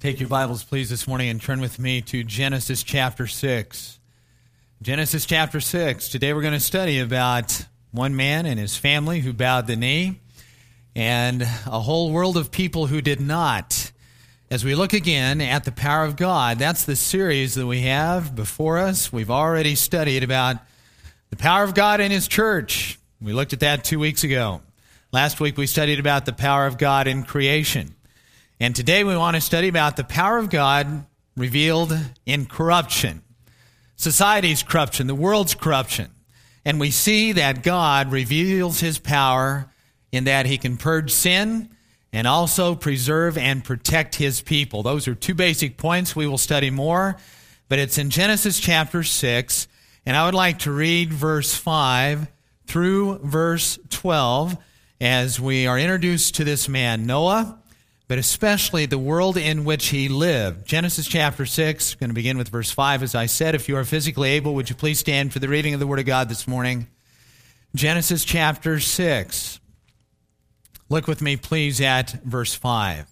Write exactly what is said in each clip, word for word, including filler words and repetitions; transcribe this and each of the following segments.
Take your Bibles, please, this morning and turn with me to Genesis chapter six. Genesis chapter six. Today we're going to study about one man and his family who bowed the knee and a whole world of people who did not. As we look again at the power of God, that's the series that we have before us. We've already studied about the power of God in His church. We looked at that two weeks ago. Last week we studied about the power of God in creation. And today we want to study about the power of God revealed in corruption. Society's corruption, the world's corruption. And we see that God reveals His power in that He can purge sin and also preserve and protect His people. Those are two basic points. We will study more, but it's in Genesis chapter six. And I would like to read verse five through verse twelve as we are introduced to this man, Noah, but especially the world in which he lived. Genesis chapter six, going to begin with verse five. As I said, if you are physically able, would you please stand for the reading of the Word of God this morning? Genesis chapter six. Look with me, please, at verse five.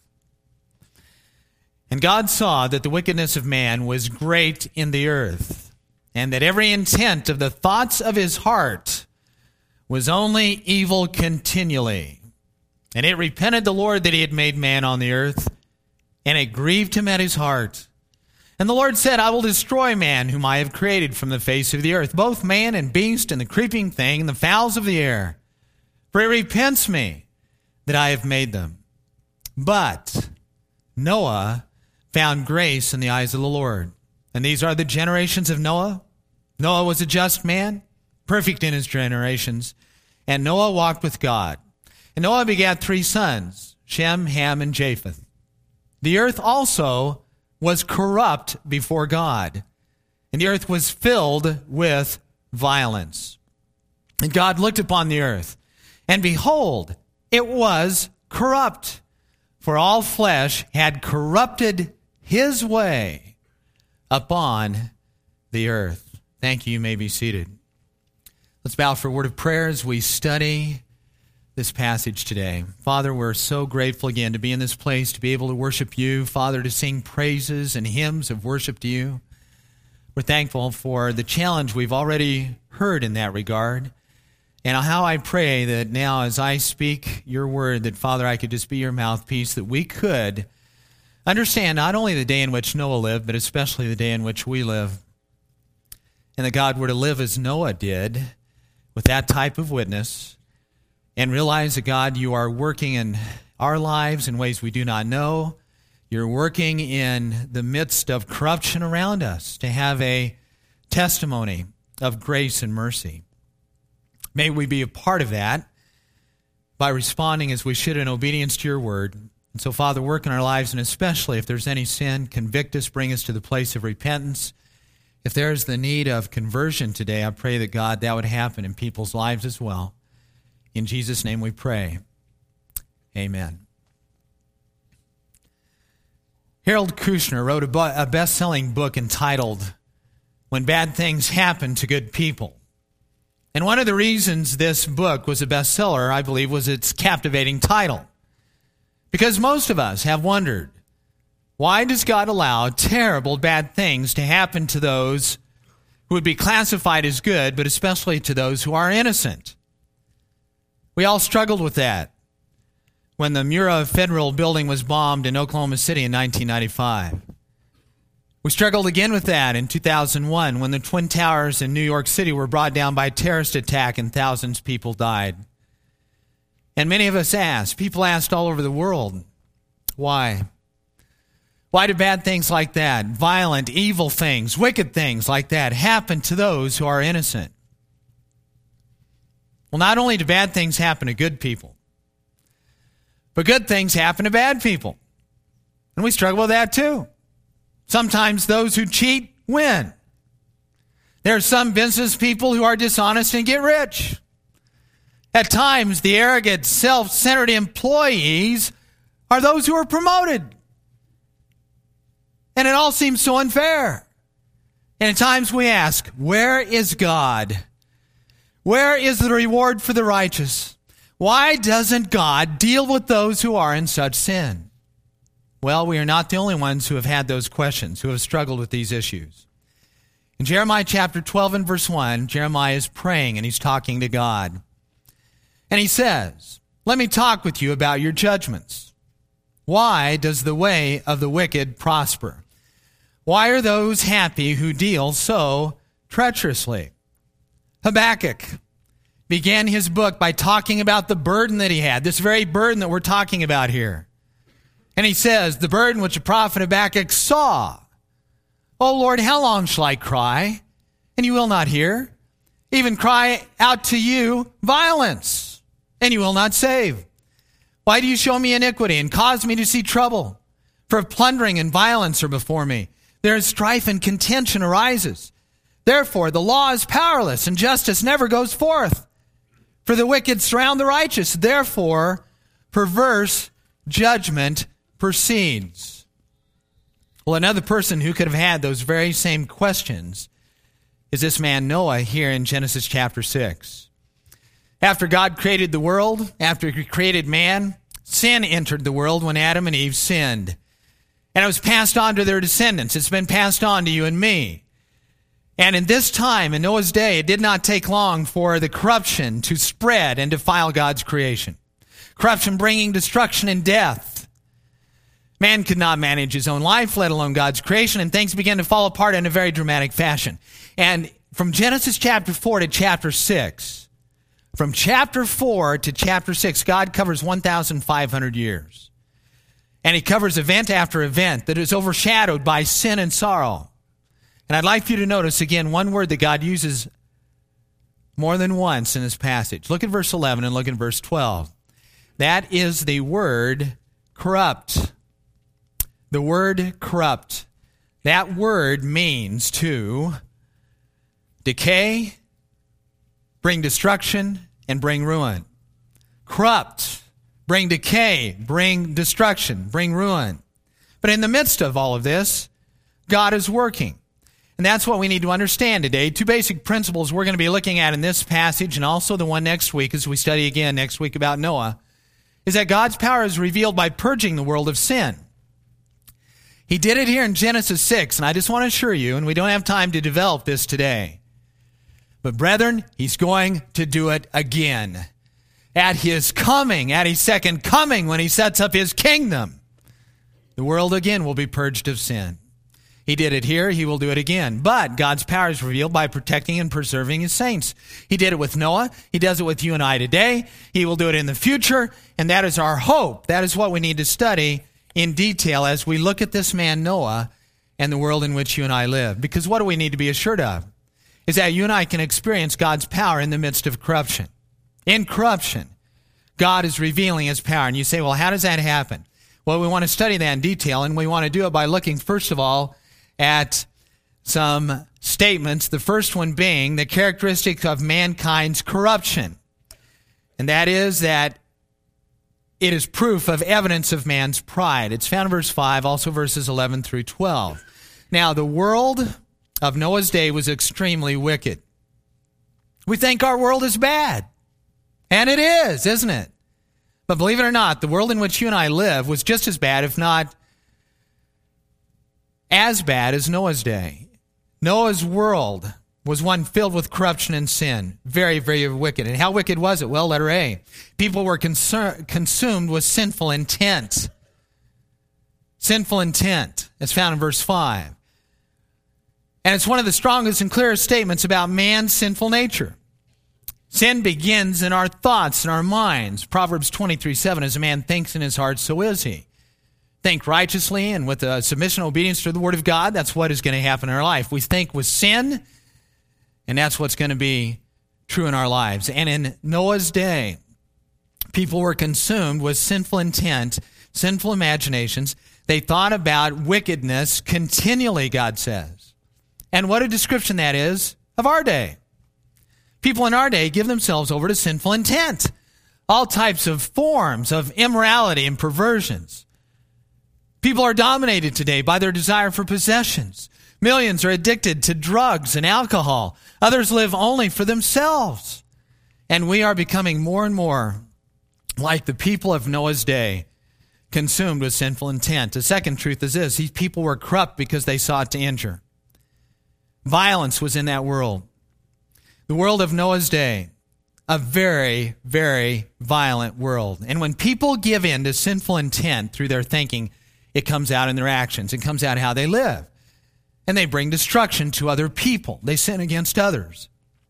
And God saw that the wickedness of man was great in the earth, and that every intent of the thoughts of his heart was only evil continually. And it repented the Lord that He had made man on the earth, and it grieved Him at His heart. And the Lord said, I will destroy man whom I have created from the face of the earth, both man and beast and the creeping thing and the fowls of the air. For it repents me that I have made them. But Noah found grace in the eyes of the Lord. And these are the generations of Noah. Noah was a just man, perfect in his generations. And Noah walked with God. And Noah begat three sons, Shem, Ham, and Japheth. The earth also was corrupt before God, and the earth was filled with violence. And God looked upon the earth, and behold, it was corrupt, for all flesh had corrupted his way upon the earth. Thank you. You may be seated. Let's bow for a word of prayer as we study this passage today. Father, we're so grateful again to be in this place, to be able to worship You, Father, to sing praises and hymns of worship to You. We're thankful for the challenge we've already heard in that regard, and how I pray that now as I speak Your word, that, Father, I could just be Your mouthpiece, that we could understand not only the day in which Noah lived, but especially the day in which we live, and that God were to live as Noah did, with that type of witness, and realize that, God, You are working in our lives in ways we do not know. You're working in the midst of corruption around us to have a testimony of grace and mercy. May we be a part of that by responding as we should in obedience to Your word. And so, Father, work in our lives, and especially if there's any sin, convict us, bring us to the place of repentance. If there's the need of conversion today, I pray that, God, that would happen in people's lives as well. In Jesus' name we pray. Amen. Harold Kushner wrote a best-selling book entitled When Bad Things Happen to Good People. And one of the reasons this book was a bestseller, I believe, was its captivating title. Because most of us have wondered, why does God allow terrible, bad things to happen to those who would be classified as good, but especially to those who are innocent? We all struggled with that when the Murrah Federal Building was bombed in Oklahoma City in nineteen ninety-five. We struggled again with that in two thousand one when the Twin Towers in New York City were brought down by a terrorist attack and thousands of people died. And many of us asked, people asked all over the world, why? Why do bad things like that, violent, evil things, wicked things like that happen to those who are innocent? Well, not only do bad things happen to good people, but good things happen to bad people. And we struggle with that too. Sometimes those who cheat win. There are some business people who are dishonest and get rich. At times, the arrogant, self-centered employees are those who are promoted. And it all seems so unfair. And at times we ask, where is God? Where is the reward for the righteous? Why doesn't God deal with those who are in such sin? Well, we are not the only ones who have had those questions, who have struggled with these issues. In Jeremiah chapter twelve and verse one, Jeremiah is praying and he's talking to God. And he says, "Let me talk with you about your judgments. Why does the way of the wicked prosper? Why are those happy who deal so treacherously?" Habakkuk began his book by talking about the burden that he had, this very burden that we're talking about here. And he says, "The burden which the prophet Habakkuk saw. O Lord, how long shall I cry, and you will not hear? Even cry out to you violence, and you will not save. Why do you show me iniquity and cause me to see trouble? For plundering and violence are before me. There is strife and contention arises. Therefore the law is powerless, and justice never goes forth. For the wicked surround the righteous. Therefore perverse judgment proceeds." Well, another person who could have had those very same questions is this man Noah here in Genesis chapter six. After God created the world, after he created man, sin entered the world when Adam and Eve sinned. And it was passed on to their descendants. It's been passed on to you and me. And in this time, in Noah's day, it did not take long for the corruption to spread and defile God's creation. Corruption bringing destruction and death. Man could not manage his own life, let alone God's creation, and things began to fall apart in a very dramatic fashion. And from Genesis chapter four to chapter six, from chapter four to chapter six, God covers one thousand five hundred years. And he covers event after event that is overshadowed by sin and sorrow. And I'd like for you to notice again one word that God uses more than once in this passage. Look at verse eleven and look at verse twelve. That is the word corrupt. The word corrupt. That word means to decay, bring destruction, and bring ruin. Corrupt, bring decay, bring destruction, bring ruin. But in the midst of all of this, God is working. And that's what we need to understand today. Two basic principles we're going to be looking at in this passage and also the one next week as we study again next week about Noah, is that God's power is revealed by purging the world of sin. He did it here in Genesis six, and I just want to assure you, and we don't have time to develop this today, but brethren, he's going to do it again. At his coming, at his second coming, when he sets up his kingdom, the world again will be purged of sin. He did it here, he will do it again. But God's power is revealed by protecting and preserving his saints. He did it with Noah. He does it with you and I today. He will do it in the future, and that is our hope. That is what we need to study in detail as we look at this man Noah and the world in which you and I live. Because what do we need to be assured of? Is that you and I can experience God's power in the midst of corruption. In corruption, God is revealing his power. And you say, well, how does that happen? Well, we want to study that in detail, and we want to do it by looking, first of all, at some statements. The first one being the characteristic of mankind's corruption. And that is that it is proof of evidence of man's pride. It's found in verse five, also verses eleven through twelve. Now, the world of Noah's day was extremely wicked. We think our world is bad. And it is, isn't it? But believe it or not, the world in which you and I live was just as bad, if not as bad as Noah's day. Noah's world was one filled with corruption and sin. Very, very wicked. And how wicked was it? Well, letter A. People were conser- consumed with sinful intent. Sinful intent. It's found in verse five. And it's one of the strongest and clearest statements about man's sinful nature. Sin begins in our thoughts and our minds. Proverbs twenty-three seven, as a man thinks in his heart, so is he. Think righteously and with a submission and obedience to the Word of God, that's what is going to happen in our life. We think with sin, and that's what's going to be true in our lives. And in Noah's day, people were consumed with sinful intent, sinful imaginations. They thought about wickedness continually, God says. And what a description that is of our day. People in our day give themselves over to sinful intent. All types of forms of immorality and perversions. People are dominated today by their desire for possessions. Millions are addicted to drugs and alcohol. Others live only for themselves. And we are becoming more and more like the people of Noah's day, consumed with sinful intent. The second truth is this: these people were corrupt because they sought to injure. Violence was in that world. The world of Noah's day, a very, very violent world. And when people give in to sinful intent through their thinking, it comes out in their actions. It comes out how they live. And they bring destruction to other people. They sin against others.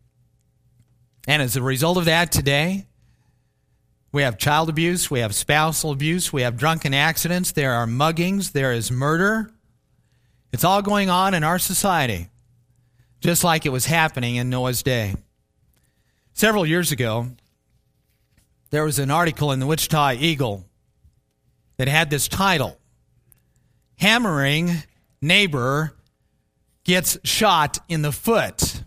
And as a result of that today, we have child abuse, we have spousal abuse, we have drunken accidents, there are muggings, there is murder. It's all going on in our society, just like it was happening in Noah's day. Several years ago, there was an article in the Wichita Eagle that had this title: Hammering Neighbor Gets Shot in the Foot.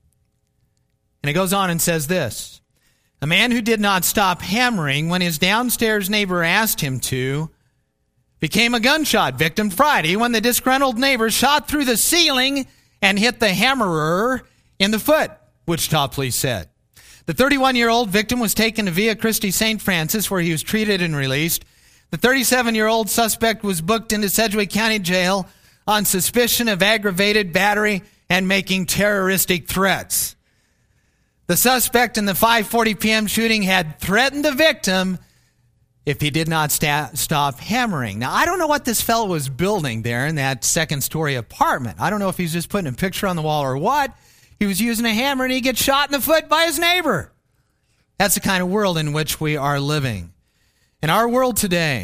And it goes on and says this: a man who did not stop hammering when his downstairs neighbor asked him to became a gunshot victim Friday when the disgruntled neighbor shot through the ceiling and hit the hammerer in the foot, Wichita police said. The thirty-one-year-old victim was taken to Via Christi Saint Francis, where he was treated and released. The thirty-seven-year-old suspect was booked into Sedgwick County Jail on suspicion of aggravated battery and making terroristic threats. The suspect in the five forty p.m. shooting had threatened the victim if he did not sta- stop hammering. Now, I don't know what this fellow was building there in that second-story apartment. I don't know if he's just putting a picture on the wall or what. He was using a hammer and he gets shot in the foot by his neighbor. That's the kind of world in which we are living. And our world today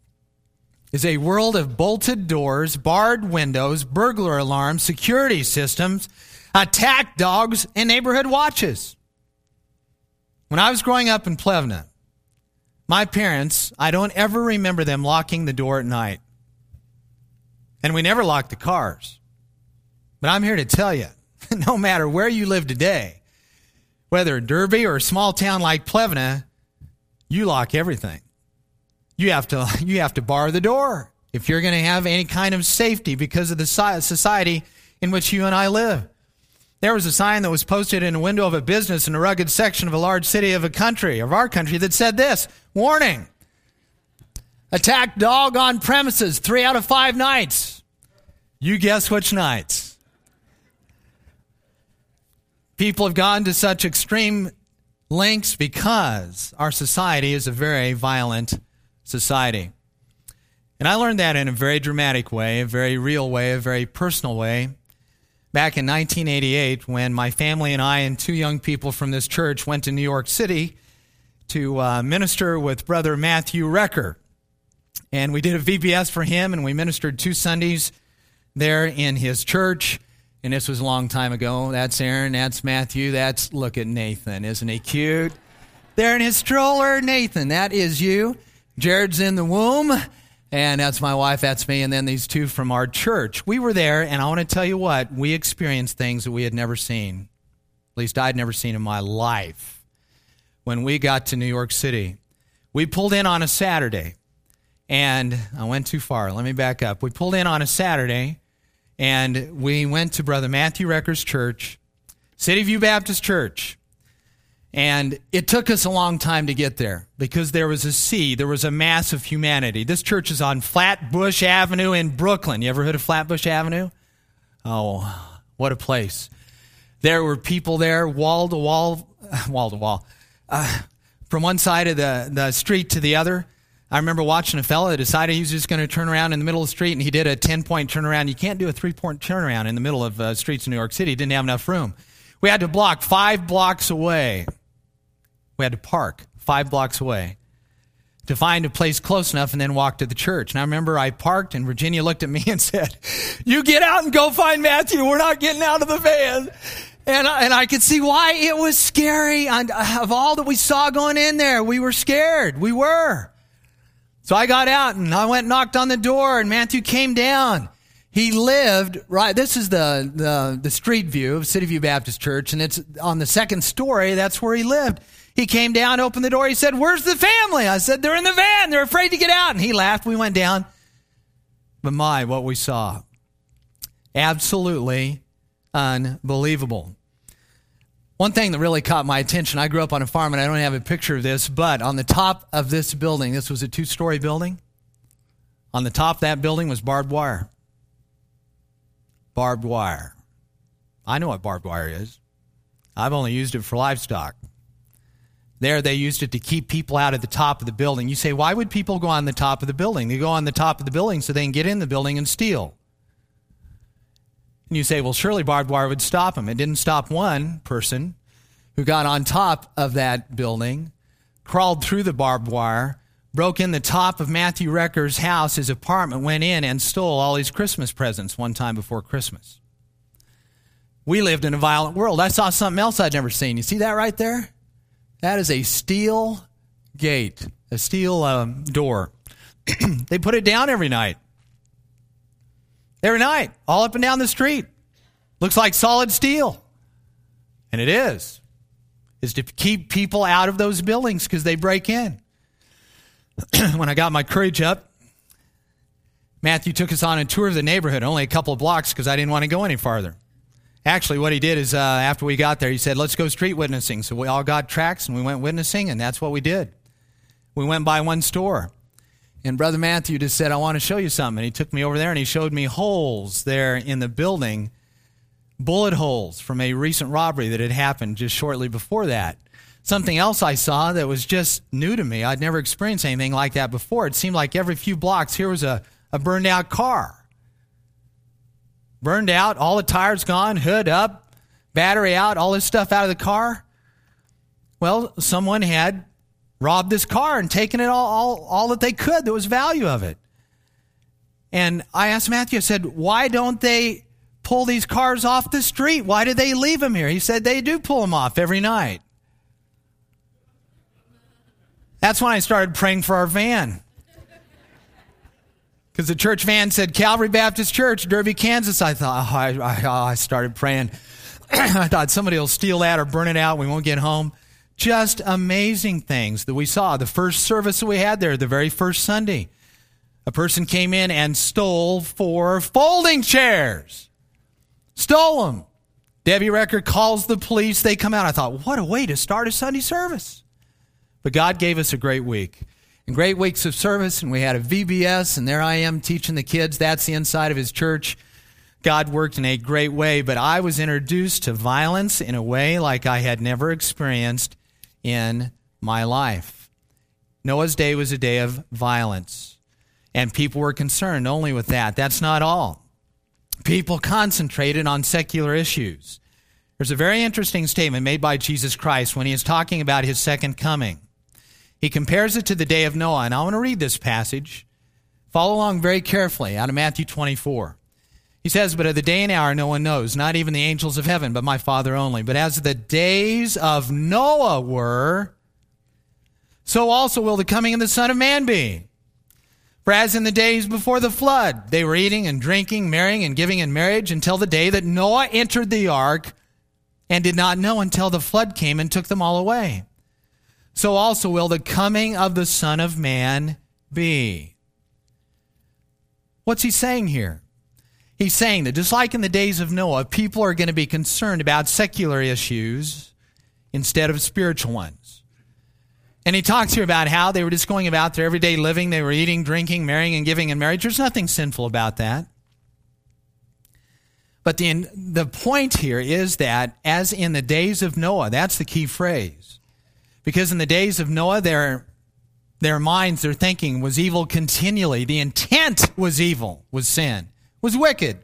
is a world of bolted doors, barred windows, burglar alarms, security systems, attack dogs, and neighborhood watches. When I was growing up in Plevna, my parents, I don't ever remember them locking the door at night. And we never locked the cars. But I'm here to tell you, no matter where you live today, whether Derby or a small town like Plevna, you lock everything. You have to, you have to bar the door if you're going to have any kind of safety because of the society in which you and I live. There was a sign that was posted in a window of a business in a rugged section of a large city of a country, of our country, that said this: warning, attack dog on premises, three out of five nights. You guess which nights. People have gone to such extreme lengths because our society is a very violent society. And I learned that in a very dramatic way, a very real way, a very personal way. Back in nineteen eighty-eight, when my family and I and two young people from this church went to New York City to uh, minister with Brother Matthew Recker. And we did a V B S for him, and we ministered two Sundays there in his church. And this was a long time ago. That's Aaron, that's Matthew, that's, look at Nathan. Isn't he cute? There in his stroller, Nathan, that is you. Jared's in the womb. And that's my wife, that's me, and then these two from our church. We were there, and I want to tell you what, we experienced things that we had never seen. At least I'd never seen in my life. When we got to New York City, we pulled in on a Saturday, and I went too far. Let me back up. We pulled in on a Saturday, and we went to Brother Matthew Recker's church, City View Baptist Church. And it took us a long time to get there because there was a sea, there was a mass of humanity. This church is on Flatbush Avenue in Brooklyn. You ever heard of Flatbush Avenue? Oh, what a place. There were people there, wall to wall, wall to wall, uh, from one side of the, the street to the other. I remember watching a fella that decided he was just going to turn around in the middle of the street, and he did a ten-point turnaround. You can't do a three-point turnaround in the middle of uh, streets in New York City. He didn't have enough room. We had to block five blocks away. We had to park five blocks away to find a place close enough and then walk to the church. And I remember I parked, and Virginia looked at me and said, "You get out and go find Matthew. We're not getting out of the van." And I, and I could see why it was scary. And of all that we saw going in there, we were scared. We were. So I got out, and I went and knocked on the door, and Matthew came down. He lived right. This is the, the, the street view of City View Baptist Church, and it's on the second story. That's where he lived. He came down, opened the door. He said, "Where's the family?" I said, "They're in the van. They're afraid to get out." And he laughed. We went down. But my, what we saw. Absolutely unbelievable. One thing that really caught my attention, I grew up on a farm, and I don't have a picture of this, but on the top of this building, this was a two-story building. On the top of that building was barbed wire. Barbed wire. I know what barbed wire is. I've only used it for livestock. There they used it to keep people out at the top of the building. You say, why would people go on the top of the building? They go on the top of the building so they can get in the building and steal. And you say, well, surely barbed wire would stop them. It didn't stop one person who got on top of that building, crawled through the barbed wire, broke in the top of Matthew Recker's house, his apartment, went in and stole all his Christmas presents one time before Christmas. We lived in a violent world. I saw something else I'd never seen. You see that right there? That is a steel gate, a steel um, door. They put it down every night. Every night, all up and down the street. Looks like solid steel. And it is. It's to keep people out of those buildings because they break in. When I got my courage up, Matthew took us on a tour of the neighborhood, only a couple of blocks because I didn't want to go any farther. Actually, what he did is uh, after we got there, he said, let's go street witnessing. So we all got tracts and we went witnessing, and that's what we did. We went by one store. And Brother Matthew just said, I want to show you something. And he took me over there and he showed me holes there in the building, bullet holes from a recent robbery that had happened just shortly before that. Something else I saw that was just new to me. I'd never experienced anything like that before. It seemed like every few blocks here was a, a burned out car. Burned out, all the tires gone, hood up, battery out, all this stuff out of the car. Well, someone had robbed this car and taken it all, all, all that they could. There was value of it. And I asked Matthew, I said, why don't they pull these cars off the street? Why did they leave them here? He said, they do pull them off every night. That's when I started praying for our van. Because the church van said, Calvary Baptist Church, Derby, Kansas. I thought, oh, I, I, I started praying. I thought somebody will steal that or burn it out. We won't get home. Just amazing things that we saw. The first service that we had there, the very first Sunday, a person came in and stole four folding chairs. Stole them. Debbie Recker calls the police. They come out. I thought, what a way to start a Sunday service. But God gave us a great week. And great weeks of service, and we had a V B S, and there I am teaching the kids. That's the inside of his church. God worked in a great way, but I was introduced to violence in a way like I had never experienced in my life. Noah's day was a day of violence, and people were concerned only with that. That's not all. People concentrated on secular issues. There's a very interesting statement made by Jesus Christ when he is talking about his second coming. He compares it to the day of Noah, and I want to read this passage. Follow along very carefully out of Matthew twenty-four. He says, but of the day and hour no one knows, not even the angels of heaven, but my Father only. But as the days of Noah were, so also will the coming of the Son of Man be. For as in the days before the flood, they were eating and drinking, marrying and giving in marriage until the day that Noah entered the ark and did not know until the flood came and took them all away. So also will the coming of the Son of Man be. What's he saying here? He's saying that just like in the days of Noah, people are going to be concerned about secular issues instead of spiritual ones. And he talks here about how they were just going about their everyday living. They were eating, drinking, marrying, and giving in marriage. There's nothing sinful about that. But the, the point here is that as in the days of Noah, that's the key phrase. Because in the days of Noah, their, their minds, their thinking was evil continually. The intent was evil, was sin, was wicked.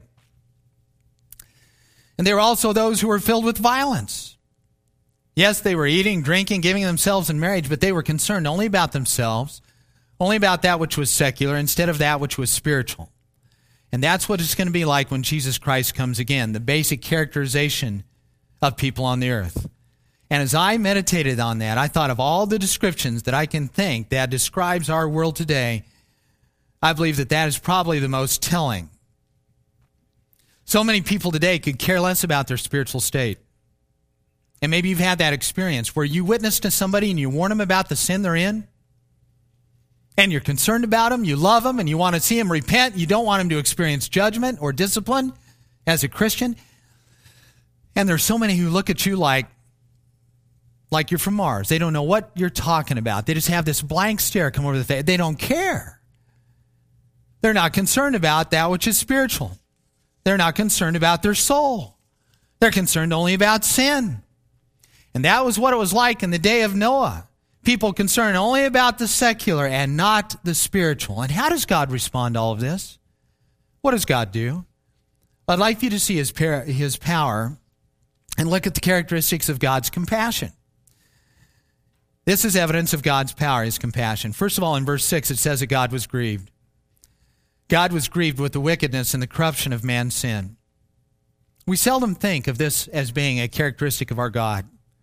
And there were also those who were filled with violence. Yes, they were eating, drinking, giving themselves in marriage, but they were concerned only about themselves, only about that which was secular, instead of that which was spiritual. And that's what it's going to be like when Jesus Christ comes again, the basic characterization of people on the earth. And as I meditated on that, I thought of all the descriptions that I can think that describes our world today. I believe that that is probably the most telling. So many people today could care less about their spiritual state. And maybe you've had that experience where you witness to somebody and you warn them about the sin they're in. And you're concerned about them, you love them, and you want to see them repent. You don't want them to experience judgment or discipline as a Christian. And there's so many who look at you like, like you're from Mars. They don't know what you're talking about. They just have this blank stare come over the face. They don't care. They're not concerned about that which is spiritual. They're not concerned about their soul. They're concerned only about sin. And that was what it was like in the day of Noah. People concerned only about the secular and not the spiritual. And how does God respond to all of this? What does God do? I'd like you to see his, par- his power and look at the characteristics of God's compassion. This is evidence of God's power, his compassion. First of all, in verse six, it says that God was grieved. God was grieved with the wickedness and the corruption of man's sin. We seldom think of this as being a characteristic of our God.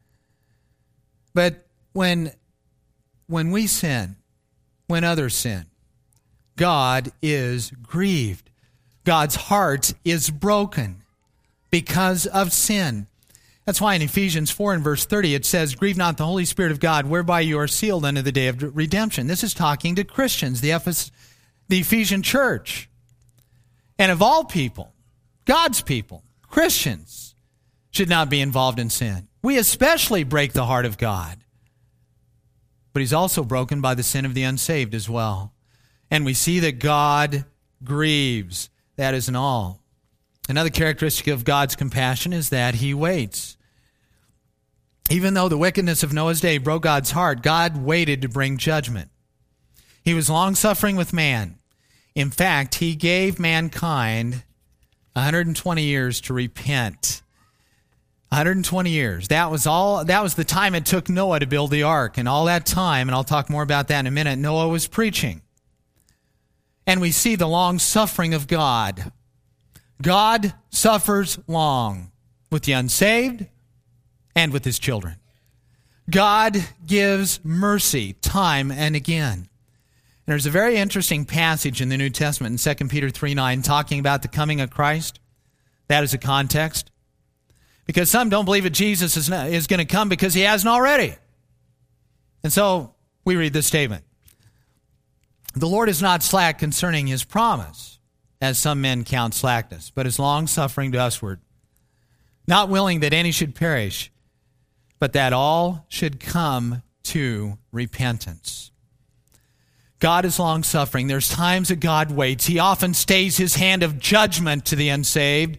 But when, when we sin, when others sin, God is grieved. God's heart is broken because of sin. That's why in Ephesians four and verse thirty it says, "Grieve not the Holy Spirit of God, whereby you are sealed unto the day of redemption." This is talking to Christians, the, Ephes- the Ephesian church. And of all people, God's people, Christians, should not be involved in sin. We especially break the heart of God. But he's also broken by the sin of the unsaved as well. And we see that God grieves. That isn't all. Another characteristic of God's compassion is that he waits. Even though the wickedness of Noah's day broke God's heart, God waited to bring judgment. He was long-suffering with man. In fact, he gave mankind one hundred twenty years to repent. one hundred twenty years. That was all. That was the time it took Noah to build the ark. And all that time, and I'll talk more about that in a minute, Noah was preaching. And we see the long-suffering of God. God suffers long with the unsaved and with his children. God gives mercy time and again. And there's a very interesting passage in the New Testament in Second Peter three nine talking about the coming of Christ. That is a context. Because some don't believe that Jesus is, not, is going to come because he hasn't already. And so we read this statement. "The Lord is not slack concerning his promise, as some men count slackness, but is long-suffering to usward, not willing that any should perish, but that all should come to repentance." God is long-suffering. There's times that God waits. He often stays his hand of judgment to the unsaved,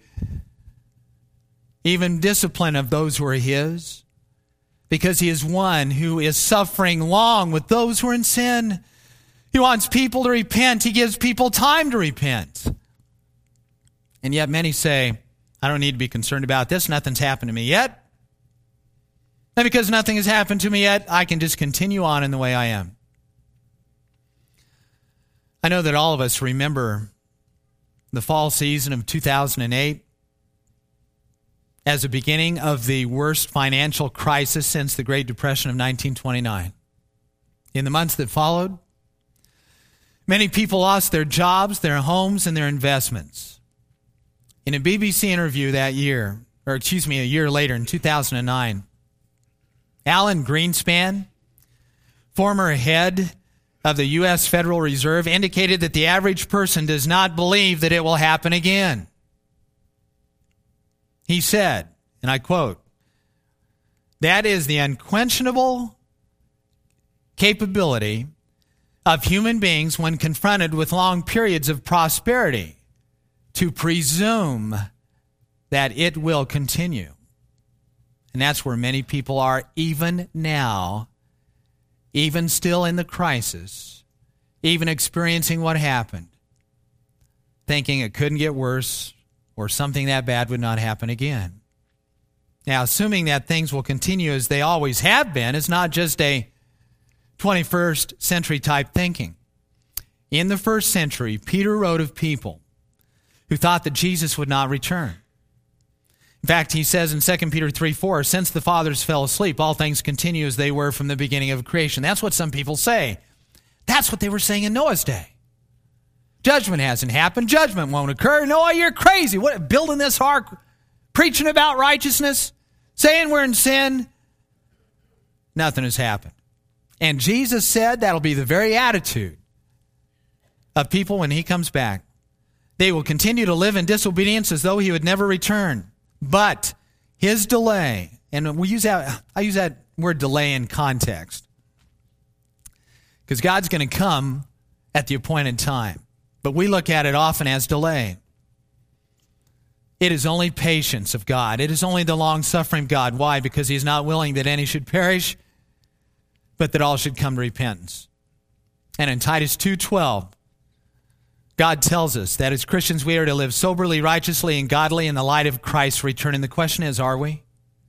even discipline of those who are his, because he is one who is suffering long with those who are in sin. He wants people to repent. He gives people time to repent. And yet many say, "I don't need to be concerned about this. Nothing's happened to me yet. And because nothing has happened to me yet, I can just continue on in the way I am." I know that all of us remember the fall season of two thousand eight as the beginning of the worst financial crisis since the Great Depression of nineteen twenty-nine. In the months that followed, many people lost their jobs, their homes, and their investments. In a B B C interview that year, or excuse me, a year later in two thousand nine, Alan Greenspan, former head of the U S Federal Reserve, indicated that the average person does not believe that it will happen again. He said, and I quote, "That is the unquestionable capability of human beings when confronted with long periods of prosperity to presume that it will continue." And that's where many people are even now, even still in the crisis, even experiencing what happened, thinking it couldn't get worse or something that bad would not happen again. Now, assuming that things will continue as they always have been is not just a twenty-first century type thinking. In the first century, Peter wrote of people who thought that Jesus would not return. In fact, he says in Second Peter three four, "Since the fathers fell asleep, all things continue as they were from the beginning of creation." That's what some people say. That's what they were saying in Noah's day. Judgment hasn't happened. Judgment won't occur. Noah, you're crazy. What, building this ark, preaching about righteousness, saying we're in sin? Nothing has happened. And Jesus said that'll be the very attitude of people when he comes back. They will continue to live in disobedience as though he would never return. But his delay, and we use that, I use that word delay in context, because God's going to come at the appointed time. but we look at it often as delay. It is only patience of God. It is only the long-suffering of God. Why? Because he is not willing that any should perish, but that all should come to repentance. And in Titus two twelve, God tells us that as Christians we are to live soberly, righteously, and godly in the light of Christ's return. And the question is, are we?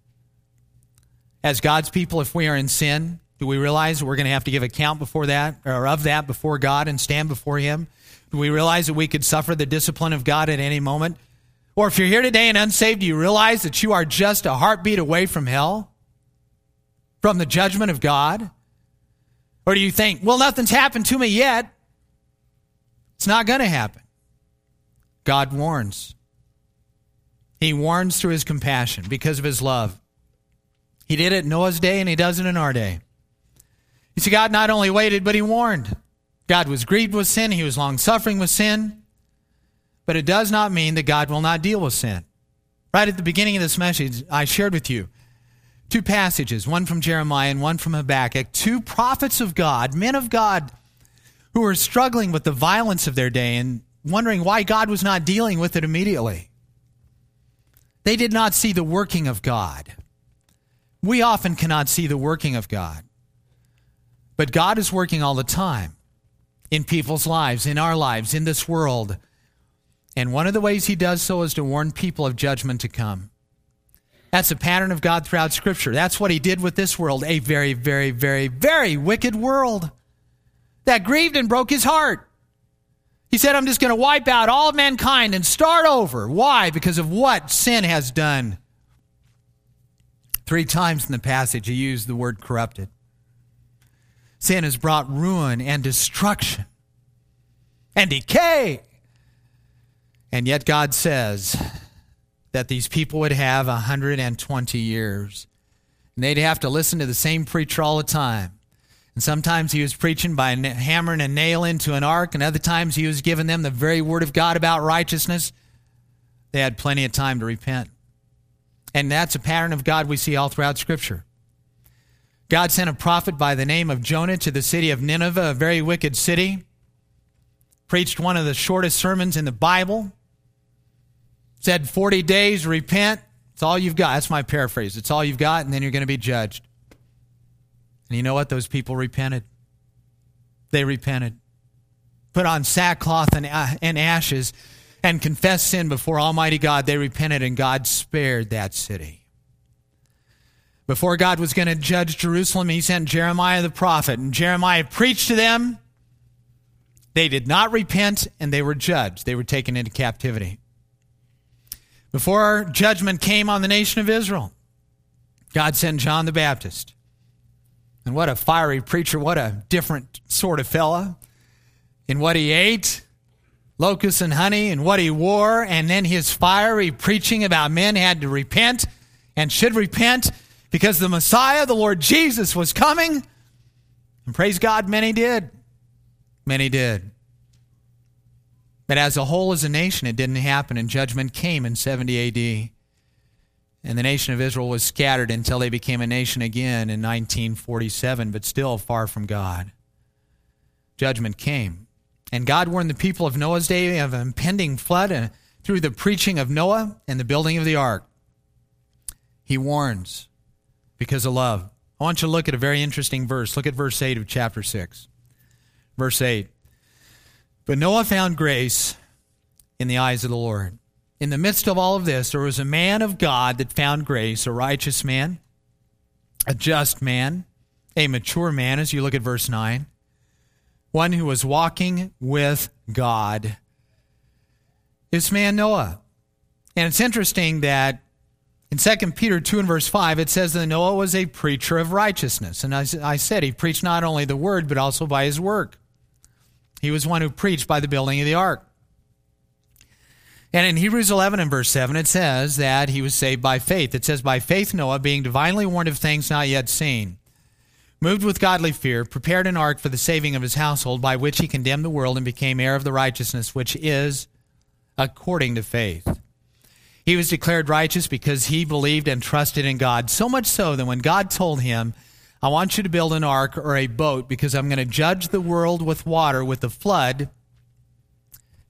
As God's people, if we are in sin, do we realize that we're going to have to give account before that, or of that before God and stand before him? Do we realize that we could suffer the discipline of God at any moment? Or if you're here today and unsaved, do you realize that you are just a heartbeat away from hell? From the judgment of God? Or do you think, well, nothing's happened to me yet? It's not going to happen. God warns. He warns through his compassion because of his love. He did it in Noah's day and he does it in our day. You see, God not only waited, but he warned. God was grieved with sin. He was long-suffering with sin. But it does not mean that God will not deal with sin. Right at the beginning of this message, I shared with you two passages, one from Jeremiah and one from Habakkuk, two prophets of God, men of God, who were struggling with the violence of their day and wondering why God was not dealing with it immediately. They did not see the working of God. We often cannot see the working of God. But God is working all the time in people's lives, in our lives, in this world. And one of the ways he does so is to warn people of judgment to come. That's a pattern of God throughout Scripture. That's what he did with this world, a very, very, very, very wicked world that grieved and broke his heart. He said, I'm just going to wipe out all of mankind and start over. Why? Because of what sin has done. Three times in the passage he used the word corrupted. Sin has brought ruin and destruction and decay. And yet God says that these people would have one hundred twenty years. And they'd have to listen to the same preacher all the time. And sometimes he was preaching by hammering a nail into an ark, and other times he was giving them the very word of God about righteousness. They had plenty of time to repent. And that's a pattern of God we see all throughout Scripture. God sent a prophet by the name of Jonah to the city of Nineveh, a very wicked city. Preached one of the shortest sermons in the Bible. Said forty days, repent. It's all you've got. That's my paraphrase. It's all you've got, and then you're going to be judged. And you know what? Those people repented. They repented. Put on sackcloth and, uh, and ashes and confessed sin before Almighty God. They repented, and God spared that city. Before God was going to judge Jerusalem, he sent Jeremiah the prophet, and Jeremiah preached to them. They did not repent, and they were judged. They were taken into captivity. Before judgment came on the nation of Israel, God sent John the Baptist. And what a fiery preacher, what a different sort of fella. In what he ate, locusts and honey, and what he wore, and then his fiery preaching about men had to repent and should repent because the Messiah, the Lord Jesus, was coming. And praise God, many did. Many did. But as a whole, as a nation, it didn't happen, and judgment came in seventy A D. And the nation of Israel was scattered until they became a nation again in nineteen forty-seven, but still far from God. Judgment came. And God warned the people of Noah's day of an impending flood through the preaching of Noah and the building of the ark. He warns because of love. I want you to look at a very interesting verse. Look at verse eight of chapter six. Verse eight. But Noah found grace in the eyes of the Lord. In the midst of all of this, there was a man of God that found grace, a righteous man, a just man, a mature man, as you look at verse nine, one who was walking with God. This man Noah. And it's interesting that in Second Peter two and verse five, it says that Noah was a preacher of righteousness. And as I said, he preached not only the word, but also by his work. He was one who preached by the building of the ark. And in Hebrews eleven and verse seven, it says that he was saved by faith. It says, by faith Noah, being divinely warned of things not yet seen, moved with godly fear, prepared an ark for the saving of his household, by which he condemned the world and became heir of the righteousness which is according to faith. He was declared righteous because he believed and trusted in God, so much so that when God told him, I want you to build an ark or a boat because I'm going to judge the world with water, with the flood,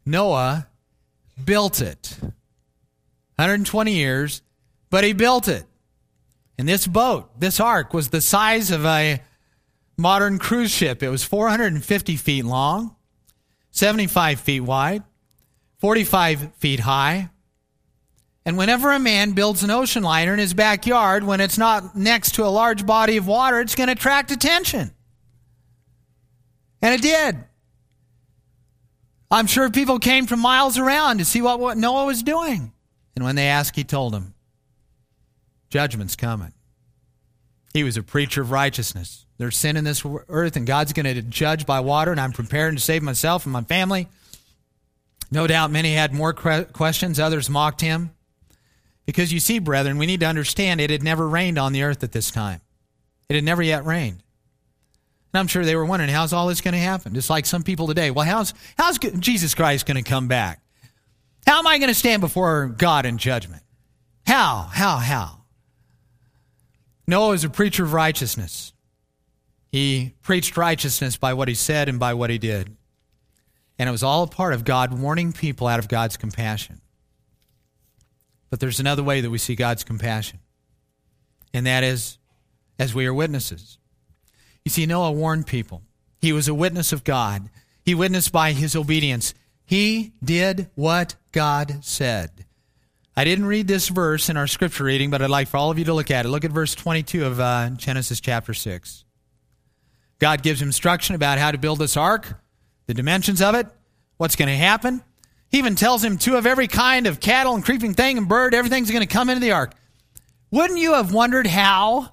Noah built it. one hundred twenty years, but he built it. And this boat, this ark, was the size of a modern cruise ship. It was four hundred fifty feet long, seventy-five feet wide, forty-five feet high. And whenever a man builds an ocean liner in his backyard, when it's not next to a large body of water, it's going to attract attention. And it did. I'm sure people came from miles around to see what, what Noah was doing. And when they asked, he told them, judgment's coming. He was a preacher of righteousness. There's sin in this earth, and God's going to judge by water, and I'm preparing to save myself and my family. No doubt many had more questions. Others mocked him. Because you see, brethren, we need to understand it had never rained on the earth at this time. It had never yet rained. And I'm sure they were wondering, how's all this going to happen? Just like some people today. Well, how's, how's Jesus Christ going to come back? How am I going to stand before God in judgment? How? How? How? Noah was a preacher of righteousness. He preached righteousness by what he said and by what he did. And it was all a part of God warning people out of God's compassion. But there's another way that we see God's compassion. And that is as we are witnesses. You see, Noah warned people. He was a witness of God. He witnessed by his obedience. He did what God said. I didn't read this verse in our scripture reading, but I'd like for all of you to look at it. Look at verse twenty-two of uh, Genesis chapter six. God gives instruction about how to build this ark, the dimensions of it, what's going to happen. He even tells him two of every kind of cattle and creeping thing and bird, everything's going to come into the ark. Wouldn't you have wondered how?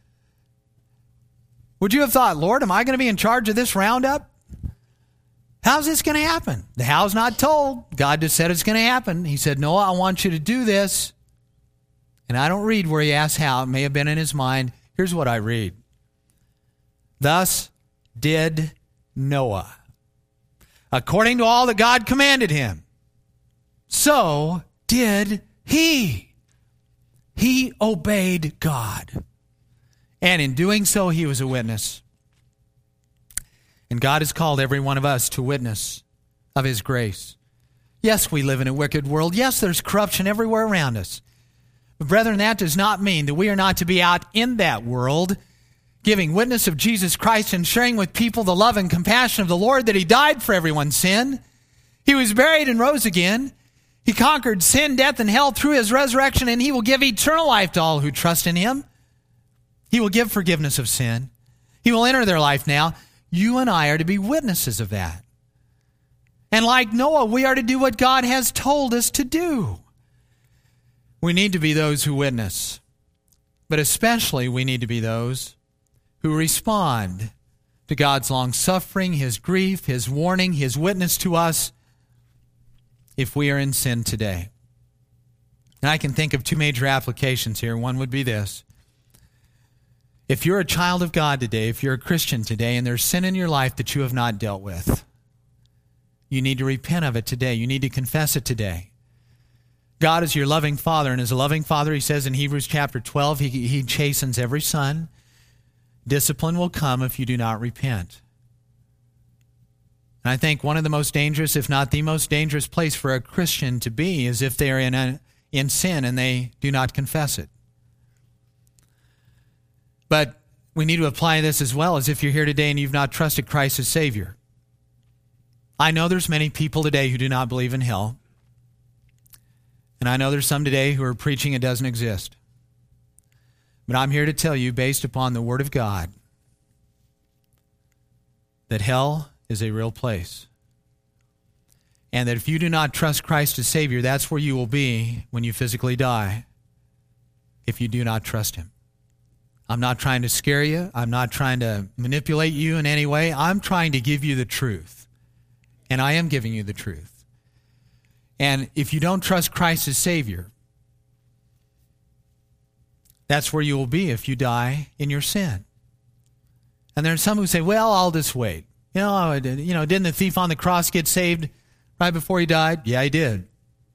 Would you have thought, Lord, am I going to be in charge of this roundup? How's this going to happen? The how's not told. God just said it's going to happen. He said, Noah, I want you to do this. And I don't read where he asks how. It may have been in his mind. Here's what I read. Thus did Noah, according to all that God commanded him. So did he. He obeyed God. And in doing so, he was a witness. And God has called every one of us to witness of his grace. Yes, we live in a wicked world. Yes, there's corruption everywhere around us. But brethren, that does not mean that we are not to be out in that world, giving witness of Jesus Christ and sharing with people the love and compassion of the Lord, that he died for everyone's sin. He was buried and rose again. He conquered sin, death, and hell through his resurrection, and he will give eternal life to all who trust in him. He will give forgiveness of sin. He will enter their life now. You and I are to be witnesses of that. And like Noah, we are to do what God has told us to do. We need to be those who witness. But especially we need to be those who respond to God's long-suffering, his grief, his warning, his witness to us if we are in sin today. And I can think of two major applications here. One would be this. If you're a child of God today, if you're a Christian today, and there's sin in your life that you have not dealt with, you need to repent of it today. You need to confess it today. God is your loving Father, and as a loving Father, he says in Hebrews chapter twelve, he, he chastens every son. Discipline will come if you do not repent. And I think one of the most dangerous, if not the most dangerous place for a Christian to be is if they are in, a, in sin and they do not confess it. But we need to apply this as well as if you're here today and you've not trusted Christ as Savior. I know there's many people today who do not believe in hell. And I know there's some today who are preaching it doesn't exist. But I'm here to tell you, based upon the Word of God, that hell is a real place. And that if you do not trust Christ as Savior, that's where you will be when you physically die, if you do not trust him. I'm not trying to scare you. I'm not trying to manipulate you in any way. I'm trying to give you the truth. And I am giving you the truth. And if you don't trust Christ as Savior, that's where you will be if you die in your sin. And there are some who say, well, I'll just wait. You know, you know, didn't the thief on the cross get saved right before he died? Yeah, he did.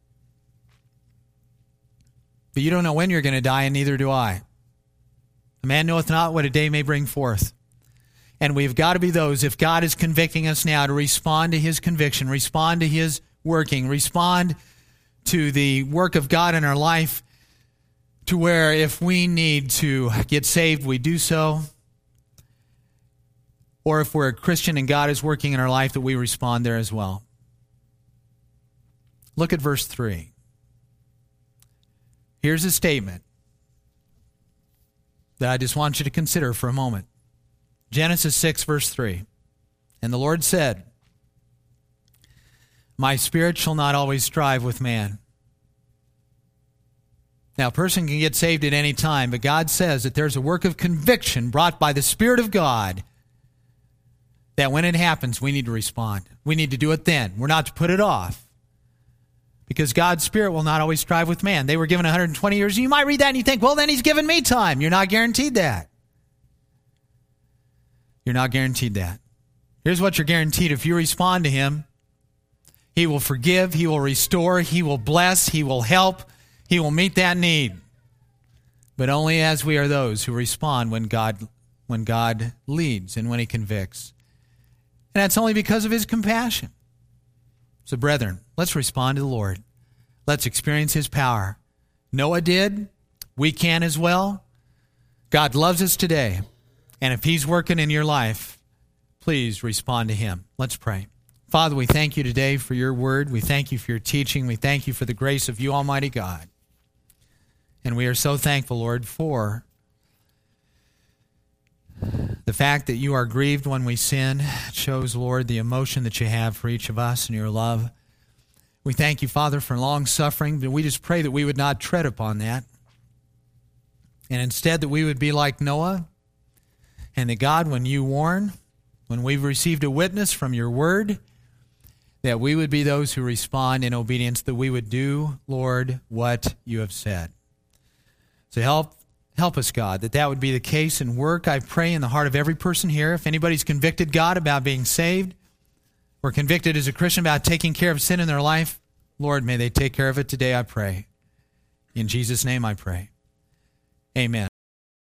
But you don't know when you're going to die, and neither do I. A man knoweth not what a day may bring forth. And we've got to be those, if God is convicting us now, to respond to his conviction, respond to his working. Respond to the work of God in our life to where if we need to get saved, we do so. Or if we're a Christian and God is working in our life, that we respond there as well. Look at verse three. Here's a statement that I just want you to consider for a moment. Genesis six, verse three. And the Lord said, my spirit shall not always strive with man. Now, a person can get saved at any time, but God says that there's a work of conviction brought by the Spirit of God that when it happens, we need to respond. We need to do it then. We're not to put it off. Because God's Spirit will not always strive with man. They were given one hundred twenty years. You might read that and you think, well, then he's given me time. You're not guaranteed that. You're not guaranteed that. Here's what you're guaranteed. If you respond to him, he will forgive, he will restore, he will bless, he will help, he will meet that need. But only as we are those who respond when God, when God leads and when he convicts. And that's only because of his compassion. So brethren, let's respond to the Lord. Let's experience his power. Noah did. We can as well. God loves us today. And if he's working in your life, please respond to him. Let's pray. Father, we thank you today for your word. We thank you for your teaching. We thank you for the grace of you, Almighty God. And we are so thankful, Lord, for the fact that you are grieved when we sin. It shows, Lord, the emotion that you have for each of us and your love. We thank you, Father, for long suffering, but we just pray that we would not tread upon that. And instead that we would be like Noah, and that God, when you warn, when we've received a witness from your word, that we would be those who respond in obedience, that we would do, Lord, what you have said. So help help us, God, that that would be the case and work. I pray in the heart of every person here. If anybody's convicted, God, about being saved, or convicted as a Christian about taking care of sin in their life, Lord, may they take care of it today, I pray. In Jesus' name I pray. Amen.